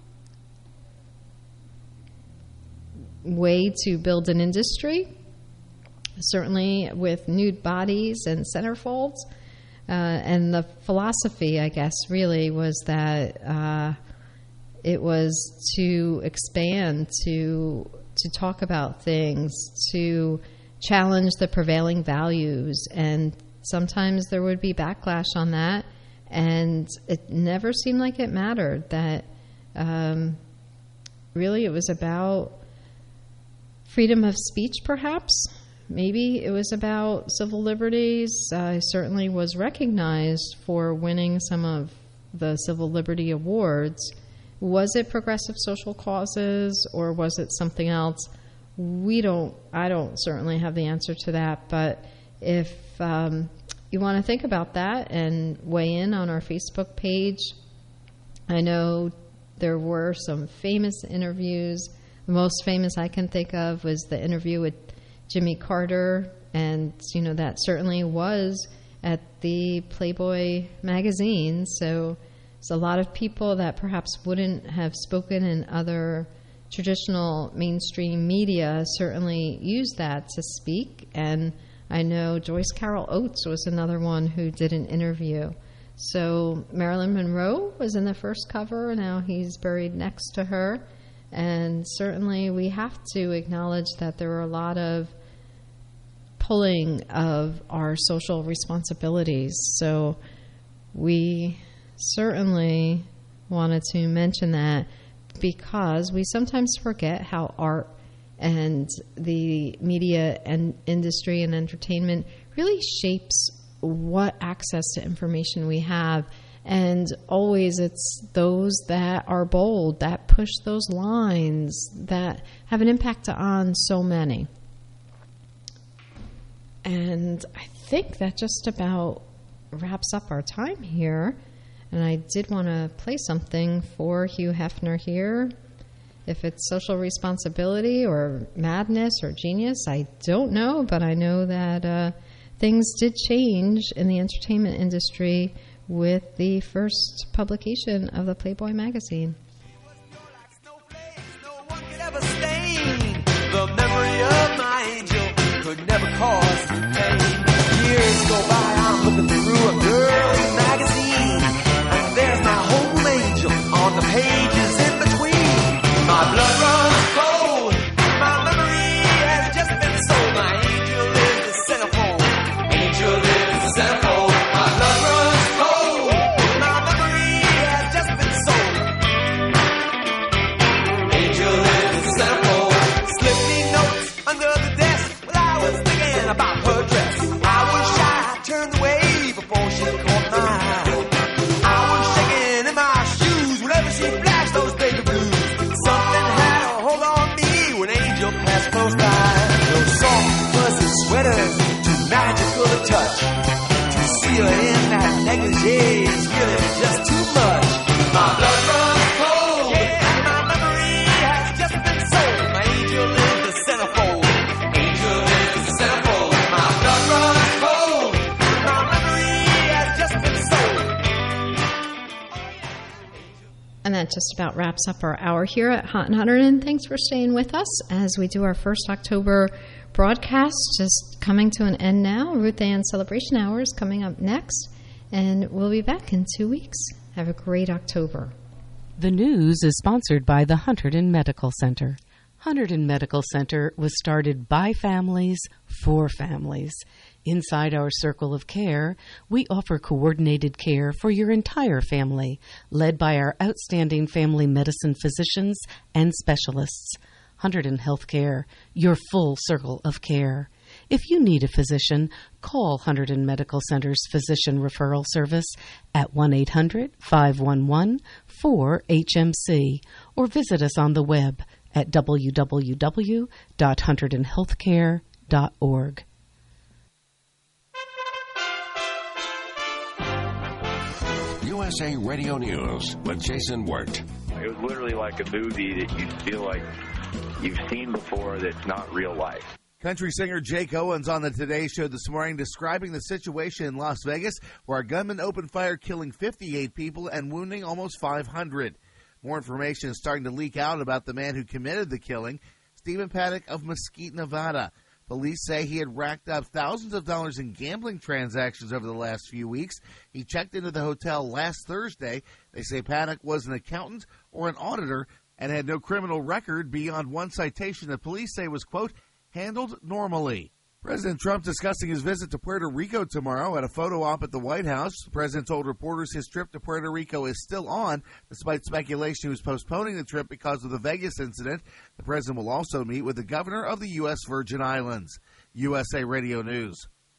way to build an industry, certainly with nude bodies and centerfolds. Uh, and the philosophy, I guess, really was that uh, it was to expand, to to talk about things, to challenge the prevailing values. And sometimes there would be backlash on that, and it never seemed like it mattered. That um, really it was about freedom of speech, perhaps. Maybe it was about civil liberties. I certainly was recognized for winning some of the civil liberty awards. Was it progressive social causes, or was it something else? We don't, I don't certainly have the answer to that, but if um, you want to think about that and weigh in on our Facebook page, I know there were some famous interviews. The most famous I can think of was the interview with Jimmy Carter, and you know that certainly was at the Playboy magazine. So there's a lot of people that perhaps wouldn't have spoken in other traditional mainstream media certainly used that to speak. And I know Joyce Carol Oates was another one who did an interview. So Marilyn Monroe was in the first cover. Now he's buried next to her. And certainly we have to acknowledge that there are a lot of pulling of our social responsibilities. So we certainly wanted to mention that, because we sometimes forget how art and the media and industry and entertainment really shapes what access to information we have. And always it's those that are bold, that push those lines, that have an impact on so many. And I think that just about wraps up our time here. And I did want to play something for Hugh Hefner here. If it's social responsibility or madness or genius, I don't know, but I know that uh, things did change in the entertainment industry with the first publication of the Playboy magazine. The memory of my angel could never cause pain. Years go by, I'm looking through a girl's magazine, and there's my home angel you're in that negligee is really just too much. My blood runs cold, yeah, and my memory has just been sold. My angel is the centerfold, angel is the centerfold. My blood runs cold, my memory has just been sold. And that just about wraps up our hour here at Hot and Hundred. And thanks for staying with us as we do our first October broadcast. Just coming to an end now. Ruth Ann Celebration Hour is coming up next. And we'll be back in two weeks. Have a great October. The news is sponsored by the Hunterdon Medical Center. Hunterdon Medical Center was started by families for families. Inside our circle of care, we offer coordinated care for your entire family, led by our outstanding family medicine physicians and specialists. Hunterdon Healthcare, your full circle of care. If you need a physician, call Hunterdon Medical Center's Physician Referral Service at one eight hundred, five one one, four H M C or visit us on the web at w w w dot hunterdon healthcare dot org. U S A Radio News with Jason Wirt. It was literally like a movie that you feel like you've seen before that's not real life. Country singer Jake Owens on the Today Show this morning describing the situation in Las Vegas where a gunman opened fire, killing fifty-eight people and wounding almost five hundred. More information is starting to leak out about the man who committed the killing, Stephen Paddock of Mesquite, Nevada. Police say he had racked up thousands of dollars in gambling transactions over the last few weeks. He checked into the hotel last Thursday. They say Paddock was an accountant or an auditor and had no criminal record beyond one citation that police say was, quote, handled normally. President Trump discussing his visit to Puerto Rico tomorrow at a photo op at the White House. The president told reporters his trip to Puerto Rico is still on, despite speculation he was postponing the trip because of the Vegas incident. The president will also meet with the governor of the U S Virgin Islands. U S A Radio News.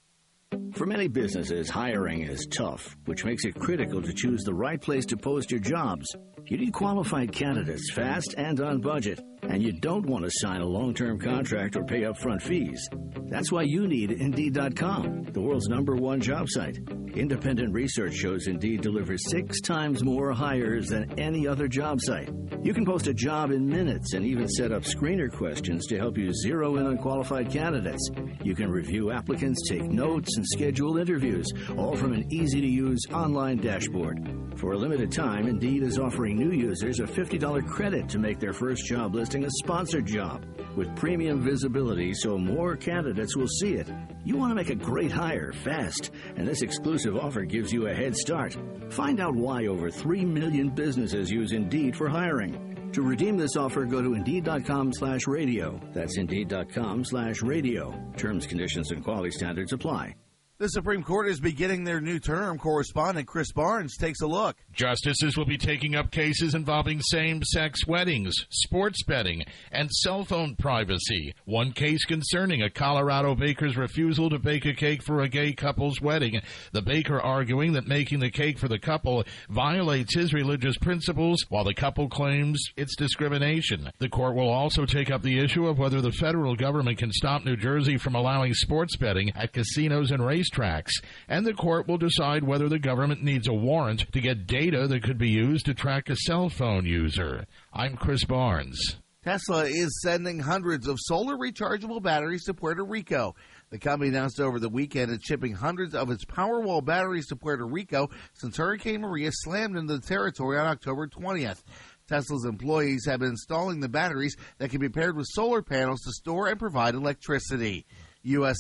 For many businesses, hiring is tough, which makes it critical to choose the right place to post your jobs. You need qualified candidates fast and on budget, and you don't want to sign a long-term contract or pay upfront fees. That's why you need Indeed dot com, the world's number one job site. Independent research shows Indeed delivers six times more hires than any other job site. You can post a job in minutes and even set up screener questions to help you zero in on qualified candidates. You can review applicants, take notes, and schedule interviews, all from an easy-to-use online dashboard. For a limited time, Indeed is offering new users a fifty dollars credit to make their first job listing a sponsored job with premium visibility so more candidates will see it. You want to make a great hire fast, and this exclusive offer gives you a head start. Find out why over three million businesses use Indeed for hiring. To redeem this offer, go to Indeed.com slash radio. That's Indeed.com slash radio. Terms, conditions, and quality standards apply. The Supreme Court is beginning their new term. Correspondent Chris Barnes takes a look. Justices will be taking up cases involving same-sex weddings, sports betting, and cell phone privacy. One case concerning a Colorado baker's refusal to bake a cake for a gay couple's wedding. The baker arguing that making the cake for the couple violates his religious principles, while the couple claims it's discrimination. The court will also take up the issue of whether the federal government can stop New Jersey from allowing sports betting at casinos and race tracks, and the court will decide whether the government needs a warrant to get data that could be used to track a cell phone user. I'm Chris Barnes. Tesla is sending hundreds of solar rechargeable batteries to Puerto Rico. The company announced over the weekend it's shipping hundreds of its Powerwall batteries to Puerto Rico since Hurricane Maria slammed into the territory on October twentieth. Tesla's employees have been installing the batteries that can be paired with solar panels to store and provide electricity. U S